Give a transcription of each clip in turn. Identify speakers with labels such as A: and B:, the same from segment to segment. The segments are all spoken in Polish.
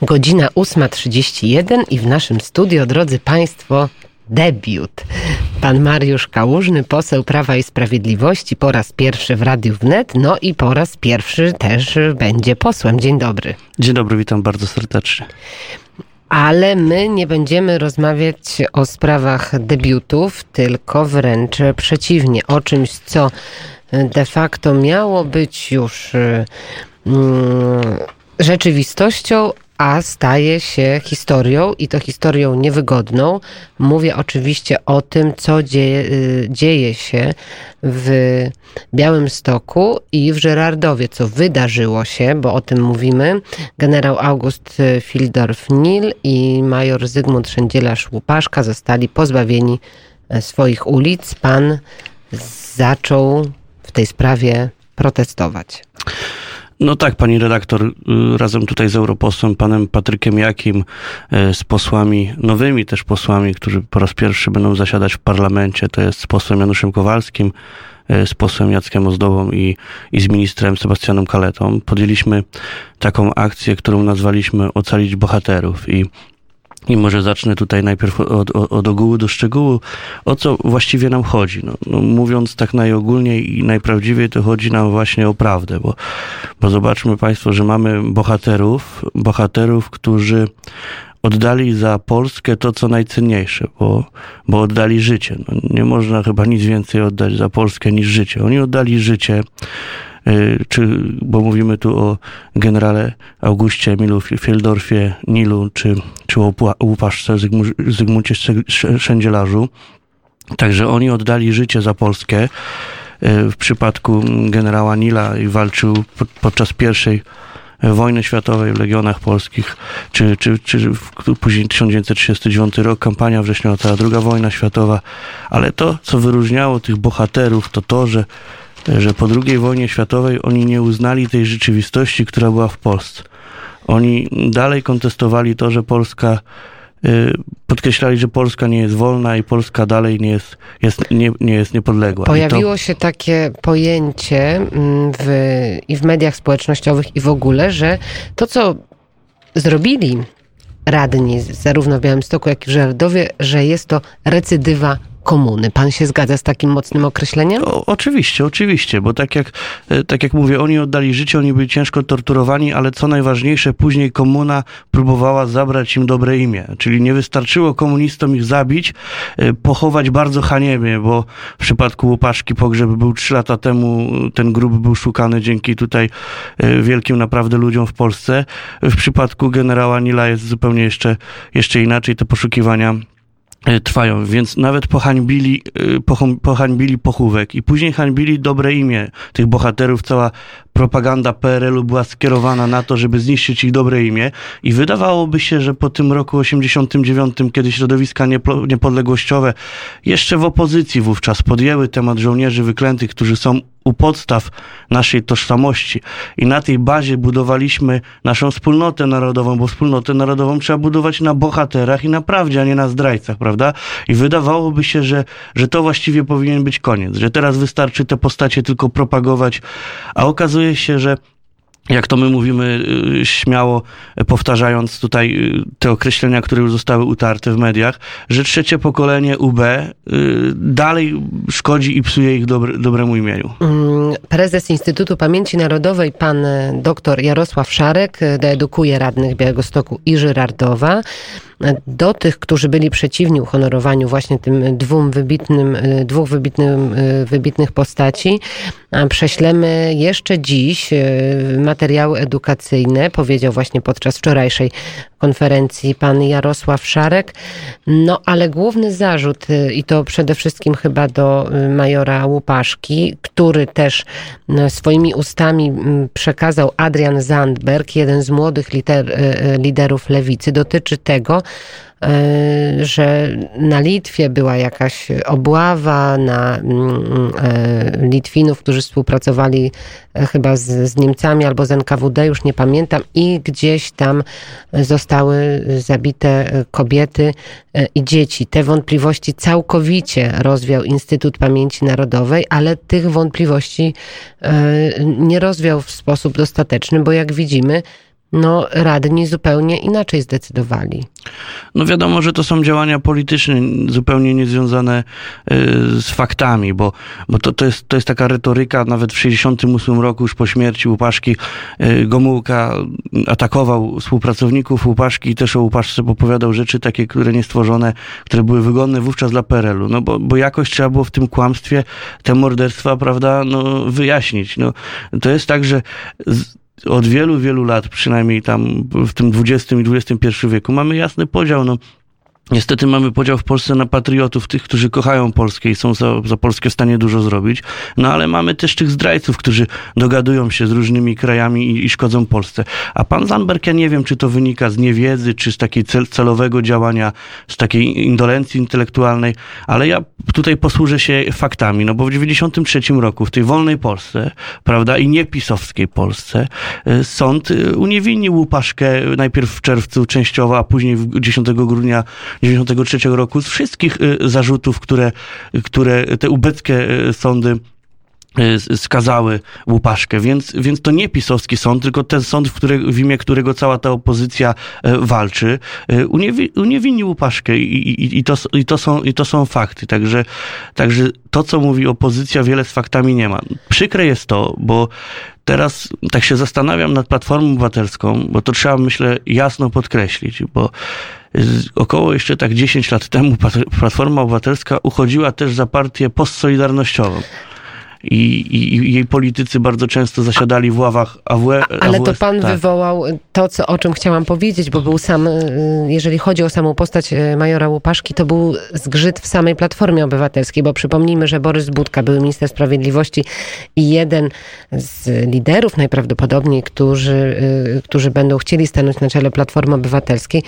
A: Godzina 8:31 i w naszym studio, drodzy Państwo, debiut. Pan Mariusz Kałużny, poseł Prawa i Sprawiedliwości, po raz pierwszy w Radiu Wnet, no i po raz pierwszy też będzie posłem. Dzień dobry.
B: Dzień dobry, witam bardzo serdecznie.
A: Ale my nie będziemy rozmawiać o sprawach debiutów, tylko wręcz przeciwnie, o czymś, co de facto miało być już rzeczywistością, a staje się historią i to historią niewygodną. Mówię oczywiście o tym, co dzieje się w Białymstoku i w Żyrardowie, co wydarzyło się, bo o tym mówimy. Generał August Fildorff-Nil i major Zygmunt Szendzielarz-Łupaszka zostali pozbawieni swoich ulic. Pan zaczął w tej sprawie protestować.
B: No tak, pani redaktor, razem tutaj z europosłem, panem Patrykiem Jakim, z posłami, nowymi też posłami, którzy po raz pierwszy będą zasiadać w parlamencie, to jest z posłem Januszem Kowalskim, z posłem Jackiem Ozdobą i z ministrem Sebastianem Kaletą. Podjęliśmy taką akcję, którą nazwaliśmy Ocalić bohaterów i może zacznę tutaj najpierw od ogółu do szczegółu, o co właściwie nam chodzi. No, mówiąc tak najogólniej i najprawdziwiej, to chodzi nam właśnie o prawdę, bo zobaczmy Państwo, że mamy bohaterów, którzy oddali za Polskę to, co najcenniejsze, bo oddali życie. No, nie można chyba nic więcej oddać za Polskę niż życie. Oni oddali życie, bo mówimy tu o generale Augustie Emilu Fildorffie-Nilu, czy o Łupaszce Zygmuncie Szendzielarzu. Także oni oddali życie za Polskę. W przypadku generała Nila walczył podczas I wojny światowej w Legionach Polskich, czy później 1939 rok, kampania wrześniowa, cała II wojna światowa. Ale to, co wyróżniało tych bohaterów, to, że po II wojnie światowej oni nie uznali tej rzeczywistości, która była w Polsce. Oni dalej kontestowali to, że Polska, podkreślali, że Polska nie jest wolna i Polska dalej nie jest niepodległa.
A: Pojawiło się takie pojęcie i w mediach społecznościowych i w ogóle, że to, co zrobili radni zarówno w Białymstoku, jak i w Żyrardowie, że jest to recydywa komuny. Pan się zgadza z takim mocnym określeniem?
B: Oczywiście, bo tak jak mówię, oni oddali życie, oni byli ciężko torturowani, ale co najważniejsze, później komuna próbowała zabrać im dobre imię. Czyli nie wystarczyło komunistom ich zabić, pochować bardzo haniebnie, bo w przypadku Łupaszki pogrzeb był 3 lata temu, ten grób był szukany dzięki tutaj wielkim naprawdę ludziom w Polsce. W przypadku generała Nila jest zupełnie jeszcze inaczej, te poszukiwania trwają, więc nawet pohańbili pochówek i później hańbili dobre imię tych bohaterów. Cała propaganda PRL-u była skierowana na to, żeby zniszczyć ich dobre imię i wydawałoby się, że po tym roku 89, kiedy środowiska niepodległościowe jeszcze w opozycji wówczas podjęły temat żołnierzy wyklętych, którzy są u podstaw naszej tożsamości i na tej bazie budowaliśmy naszą wspólnotę narodową, bo wspólnotę narodową trzeba budować na bohaterach i na prawdzie, a nie na zdrajcach, prawda? I wydawałoby się, że to właściwie powinien być koniec, że teraz wystarczy te postacie tylko propagować, a okazuje się, że jak to my mówimy śmiało, powtarzając tutaj te określenia, które już zostały utarte w mediach, że trzecie pokolenie UB dalej szkodzi i psuje ich dobremu imieniu.
A: Prezes Instytutu Pamięci Narodowej, pan dr Jarosław Szarek, doedukuje radnych Białegostoku i Żyrardowa. Do tych, którzy byli przeciwni uhonorowaniu właśnie tym dwóch wybitnych postaci, prześlemy jeszcze dziś materiały edukacyjne, powiedział właśnie podczas wczorajszej konferencji pan Jarosław Szarek. No ale główny zarzut, i to przede wszystkim chyba do majora Łupaszki, który też swoimi ustami przekazał Adrian Zandberg, jeden z młodych liderów lewicy, dotyczy tego, że na Litwie była jakaś obława na Litwinów, którzy współpracowali chyba z Niemcami albo z NKWD, już nie pamiętam, i gdzieś tam zostały zabite kobiety i dzieci. Te wątpliwości całkowicie rozwiał Instytut Pamięci Narodowej, ale tych wątpliwości nie rozwiał w sposób dostateczny, bo jak widzimy, radni zupełnie inaczej zdecydowali.
B: No wiadomo, że to są działania polityczne, zupełnie niezwiązane z faktami, bo to jest taka retoryka, nawet w 1968 roku, już po śmierci Łupaszki, Gomułka atakował współpracowników Łupaszki i też o Łupaszce opowiadał rzeczy takie, które niestworzone, które były wygodne wówczas dla PRL-u, bo jakoś trzeba było w tym kłamstwie te morderstwa, prawda, wyjaśnić. To jest tak, że od wielu, wielu lat, przynajmniej tam w tym XX i XXI wieku, mamy jasny podział. Niestety mamy podział w Polsce na patriotów, tych, którzy kochają Polskę i są za Polskę w stanie dużo zrobić, ale mamy też tych zdrajców, którzy dogadują się z różnymi krajami i szkodzą Polsce. A pan Zandberg, ja nie wiem, czy to wynika z niewiedzy, czy z takiej celowego działania, z takiej indolencji intelektualnej, ale ja tutaj posłużę się faktami, bo w 1993 roku w tej wolnej Polsce, prawda, i niepisowskiej Polsce, sąd uniewinnił Łupaszkę najpierw w czerwcu częściowo, a później 10 grudnia 1993 roku z wszystkich zarzutów, które te ubeckie sądy skazały Łupaszkę, więc to nie pisowski sąd, tylko ten sąd, w imię którego cała ta opozycja walczy, uniewinnił Łupaszkę i to są fakty. Także to, co mówi opozycja, wiele z faktami nie ma. Przykre jest to, bo teraz tak się zastanawiam nad Platformą Obywatelską, bo to trzeba, myślę, jasno podkreślić, bo około jeszcze tak 10 lat temu Platforma Obywatelska uchodziła też za partię postsolidarnościową. I jej politycy bardzo często zasiadali w ławach AWS.
A: Ale to pan wywołał to, o czym chciałam powiedzieć, bo był sam, jeżeli chodzi o samą postać majora Łupaszki, to był zgrzyt w samej Platformie Obywatelskiej, bo przypomnijmy, że Borys Budka, były minister sprawiedliwości i jeden z liderów najprawdopodobniej, którzy będą chcieli stanąć na czele Platformy Obywatelskiej,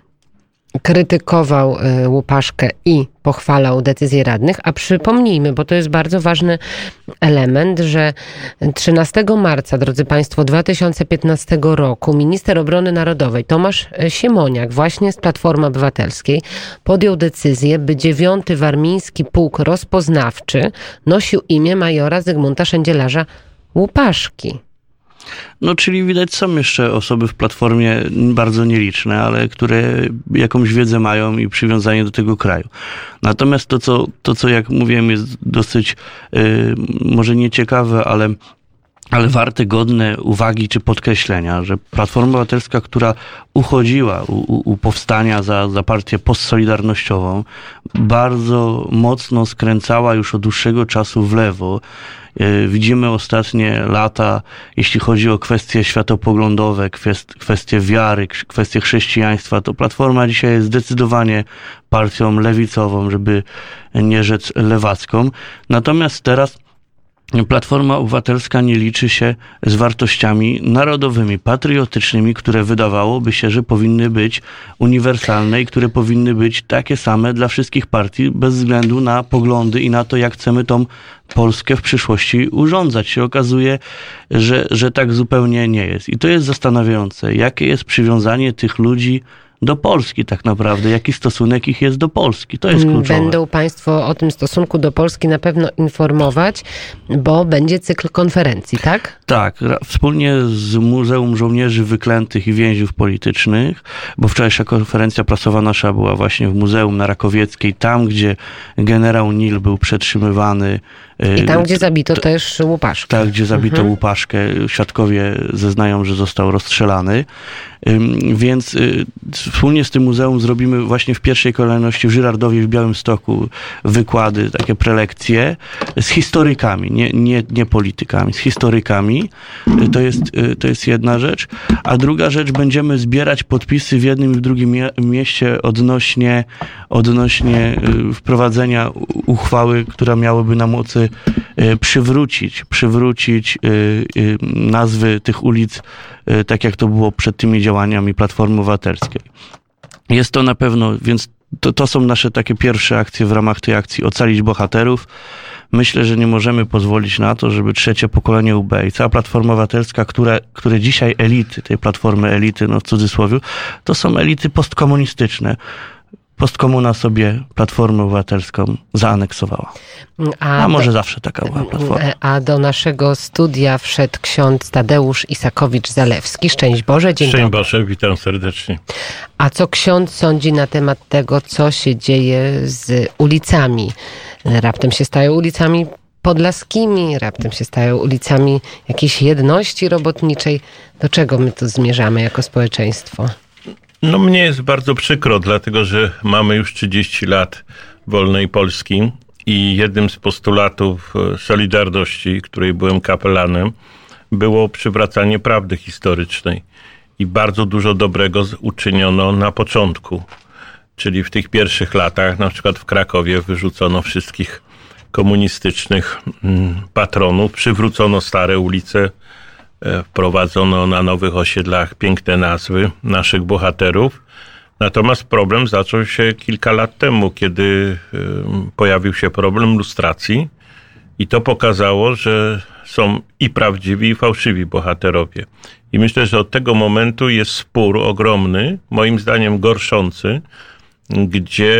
A: krytykował Łupaszkę i pochwalał decyzje radnych, a przypomnijmy, bo to jest bardzo ważny element, że 13 marca, drodzy Państwo, 2015 roku minister obrony narodowej Tomasz Siemoniak właśnie z Platformy Obywatelskiej podjął decyzję, by 9. Warmiński Pułk Rozpoznawczy nosił imię majora Zygmunta Szędzielarza Łupaszki.
B: Czyli widać, są jeszcze osoby w Platformie bardzo nieliczne, ale które jakąś wiedzę mają i przywiązanie do tego kraju. Natomiast to co jak mówiłem, jest dosyć może nieciekawe, ale warte, godne uwagi czy podkreślenia, że Platforma Obywatelska, która uchodziła u powstania za partię postsolidarnościową, bardzo mocno skręcała już od dłuższego czasu w lewo. Widzimy ostatnie lata, jeśli chodzi o kwestie światopoglądowe, kwestie wiary, kwestie chrześcijaństwa, to Platforma dzisiaj jest zdecydowanie partią lewicową, żeby nie rzec lewacką. Natomiast teraz Platforma Obywatelska nie liczy się z wartościami narodowymi, patriotycznymi, które wydawałoby się, że powinny być uniwersalne i które powinny być takie same dla wszystkich partii, bez względu na poglądy i na to, jak chcemy tą Polskę w przyszłości urządzać. Się okazuje, że tak zupełnie nie jest. I to jest zastanawiające, jakie jest przywiązanie tych ludzi do Polski tak naprawdę, jaki stosunek ich jest do Polski. To jest kluczowe.
A: Będą Państwo o tym stosunku do Polski na pewno informować, bo będzie cykl konferencji, tak?
B: Tak, wspólnie z Muzeum Żołnierzy Wyklętych i Więźniów Politycznych, bo wczorajsza konferencja prasowa nasza była właśnie w Muzeum na Rakowieckiej, tam gdzie generał Nil był przetrzymywany.
A: I tam, gdzie zabito też Łupaszkę.
B: Tak, gdzie zabito Łupaszkę. Świadkowie zeznają, że został rozstrzelany. Więc wspólnie z tym muzeum zrobimy właśnie w pierwszej kolejności w Żyrardowie w Białymstoku wykłady, takie prelekcje z historykami, nie politykami, z historykami. To jest jedna rzecz. A druga rzecz, będziemy zbierać podpisy w jednym i w drugim mieście odnośnie wprowadzenia uchwały, która miałaby na mocy przywrócić nazwy tych ulic, tak jak to było przed tymi działaniami Platformy Obywatelskiej. Jest to na pewno, więc to są nasze takie pierwsze akcje w ramach tej akcji Ocalić bohaterów. Myślę, że nie możemy pozwolić na to, żeby trzecie pokolenie UB i cała Platforma Obywatelska, które dzisiaj elity, tej Platformy elity, w cudzysłowie, to są elity postkomunistyczne. postkomuna sobie Platformę Obywatelską zaaneksowała. A może zawsze taka była Platforma.
A: A do naszego studia wszedł ksiądz Tadeusz Isakowicz-Zalewski. Szczęść Boże, dzień dobry.
C: Szczęść Boże, witam serdecznie.
A: A co ksiądz sądzi na temat tego, co się dzieje z ulicami? Raptem się stają ulicami podlaskimi, raptem się stają ulicami jakiejś jedności robotniczej. Do czego my tu zmierzamy jako społeczeństwo?
C: No mnie jest bardzo przykro, dlatego że mamy już 30 lat wolnej Polski i jednym z postulatów Solidarności, której byłem kapelanem, było przywracanie prawdy historycznej. I bardzo dużo dobrego uczyniono na początku. Czyli w tych pierwszych latach, na przykład w Krakowie wyrzucono wszystkich komunistycznych patronów, przywrócono stare ulice, wprowadzono na nowych osiedlach piękne nazwy naszych bohaterów. Natomiast problem zaczął się kilka lat temu, kiedy pojawił się problem lustracji i to pokazało, że są i prawdziwi, i fałszywi bohaterowie. I myślę, że od tego momentu jest spór ogromny, moim zdaniem gorszący, gdzie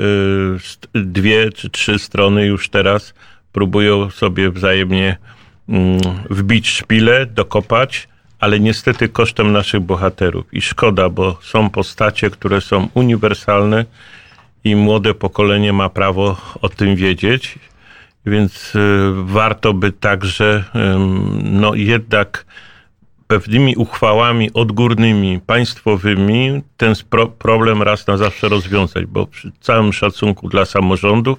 C: 2 czy 3 strony już teraz próbują sobie wzajemnie wbić szpilę, dokopać, ale niestety kosztem naszych bohaterów. I szkoda, bo są postacie, które są uniwersalne i młode pokolenie ma prawo o tym wiedzieć. Więc warto by także jednak pewnymi uchwałami odgórnymi, państwowymi ten problem raz na zawsze rozwiązać, bo przy całym szacunku dla samorządów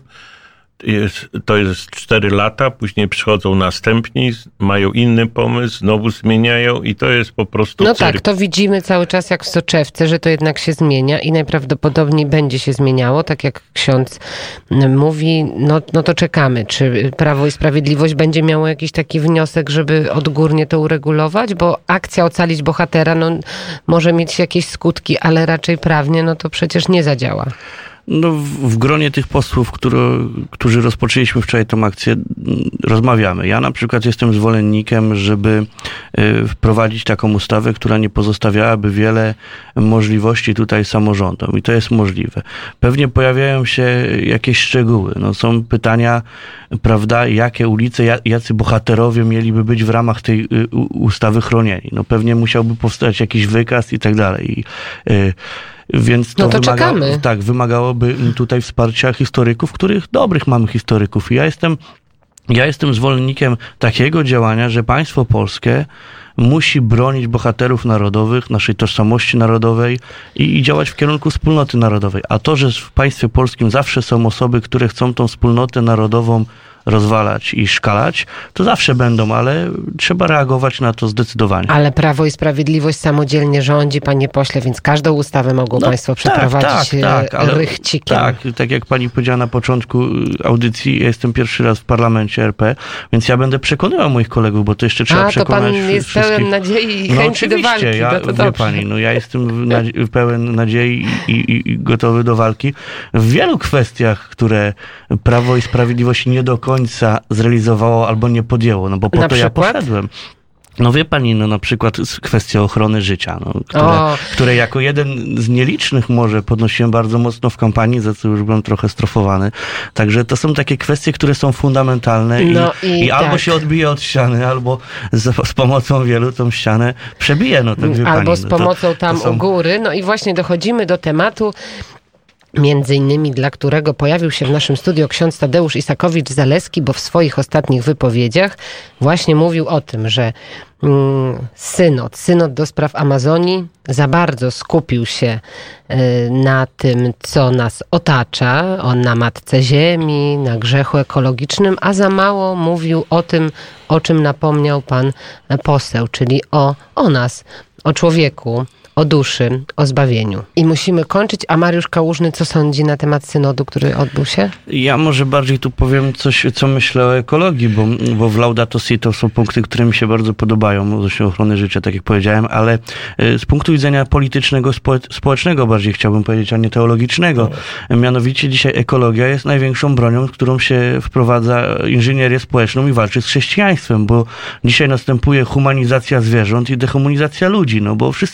C: to jest 4 lata, później przychodzą następni, mają inny pomysł, znowu zmieniają i to jest po prostu
A: No tak, to widzimy cały czas jak w soczewce, że to jednak się zmienia i najprawdopodobniej będzie się zmieniało, tak jak ksiądz mówi, no to czekamy. Czy Prawo i Sprawiedliwość będzie miało jakiś taki wniosek, żeby odgórnie to uregulować? Bo akcja Ocalić bohatera może mieć jakieś skutki, ale raczej prawnie to przecież nie zadziała.
B: No, w gronie tych posłów, którzy rozpoczęliśmy wczoraj tą akcję, rozmawiamy. Ja na przykład jestem zwolennikiem, żeby wprowadzić taką ustawę, która nie pozostawiałaby wiele możliwości tutaj samorządom. I to jest możliwe. Pewnie pojawiają się jakieś szczegóły. Są pytania, prawda, jakie ulice, jacy bohaterowie mieliby być w ramach tej ustawy chronieni. Pewnie musiałby powstać jakiś wykaz i tak dalej. Więc to
A: czekamy.
B: Tak, wymagałoby tutaj wsparcia historyków, których dobrych mamy historyków. I ja jestem zwolennikiem takiego działania, że państwo polskie musi bronić bohaterów narodowych, naszej tożsamości narodowej i działać w kierunku wspólnoty narodowej. A to, że w państwie polskim zawsze są osoby, które chcą tą wspólnotę narodową rozwalać i szkalać, to zawsze będą, ale trzeba reagować na to zdecydowanie.
A: Ale Prawo i Sprawiedliwość samodzielnie rządzi, panie pośle, więc każdą ustawę mogą państwo przeprowadzić rychcikiem.
B: Tak jak pani powiedziała na początku audycji, ja jestem pierwszy raz w parlamencie RP, więc ja będę przekonywał moich kolegów, bo to jeszcze trzeba przekonać
A: to pan jest
B: wszystkich.
A: Pełen nadziei i chęci do walki.
B: Wie pani, ja jestem pełen nadziei i gotowy do walki w wielu kwestiach, które Prawo i Sprawiedliwość nie do końca zrealizowało albo nie podjęło, bo po to ja poszedłem. Wie pani, na przykład kwestia ochrony życia, które jako jeden z nielicznych może podnosiłem bardzo mocno w kampanii, za co już byłem trochę strofowany. Także to są takie kwestie, które są fundamentalne i albo się odbije od ściany, albo z pomocą wielu tą ścianę przebije.
A: Albo z pomocą u góry. I właśnie dochodzimy do tematu, między innymi dla którego pojawił się w naszym studiu ksiądz Tadeusz Isakowicz-Zalewski, bo w swoich ostatnich wypowiedziach właśnie mówił o tym, że synod do spraw Amazonii za bardzo skupił się na tym, co nas otacza, na matce ziemi, na grzechu ekologicznym, a za mało mówił o tym, o czym napomniał pan poseł, czyli o nas, o człowieku, o duszy, o zbawieniu. I musimy kończyć. A Mariusz Kałużny, co sądzi na temat synodu, który odbył się?
B: Ja może bardziej tu powiem coś, co myślę o ekologii, bo w Laudato Si to są punkty, które mi się bardzo podobają, odnośnie ochrony życia, tak jak powiedziałem, ale z punktu widzenia politycznego, społecznego bardziej chciałbym powiedzieć, a nie teologicznego. Mianowicie dzisiaj ekologia jest największą bronią, którą się wprowadza inżynierię społeczną i walczy z chrześcijaństwem, bo dzisiaj następuje humanizacja zwierząt i dehumanizacja ludzi, bo wszyscy kochamy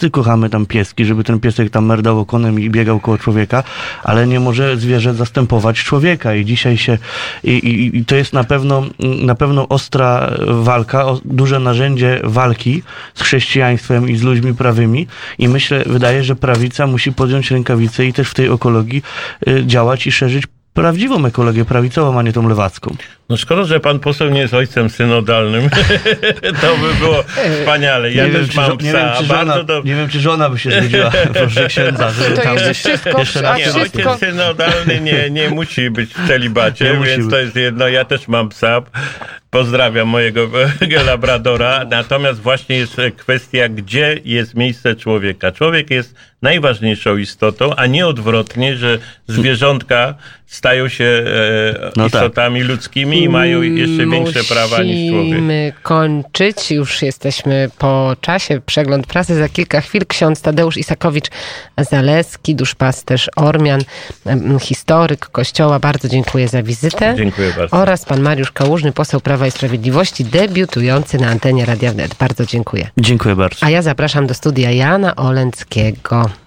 B: mamy tam pieski, żeby ten piesek tam merdał okonem i biegał koło człowieka, ale nie może zwierzę zastępować człowieka i dzisiaj i to jest na pewno ostra walka, duże narzędzie walki z chrześcijaństwem i z ludźmi prawymi i wydaje, że prawica musi podjąć rękawice i też w tej ekologii działać i szerzyć prawdziwą ekologię prawicową, a nie tą lewacką.
C: No szkoda, że pan poseł nie jest ojcem synodalnym. To by było wspaniale. Ja też mam psa.
B: Nie wiem, czy żona by się zgodziła, proszę księdza.
A: To tam jeszcze wszystko.
C: Ojciec synodalny nie musi być w celibacie, więc to jest jedno. Ja też mam psa. Pozdrawiam mojego labradora. Natomiast właśnie jest kwestia, gdzie jest miejsce człowieka. Człowiek jest najważniejszą istotą, a nie odwrotnie, że zwierzątka stają się istotami ludzkimi i mają jeszcze większe prawa niż człowiek.
A: Musimy kończyć. Już jesteśmy po czasie. Przegląd prasy za kilka chwil. Ksiądz Tadeusz Isakowicz-Zaleski, duszpasterz Ormian, historyk Kościoła. Bardzo dziękuję za wizytę.
C: Dziękuję bardzo.
A: Oraz pan Mariusz Kałużny, poseł Prawa i Sprawiedliwości, debiutujący na antenie Radia Wnet. Bardzo dziękuję.
B: Dziękuję bardzo.
A: A ja zapraszam do studia Jana Olęckiego.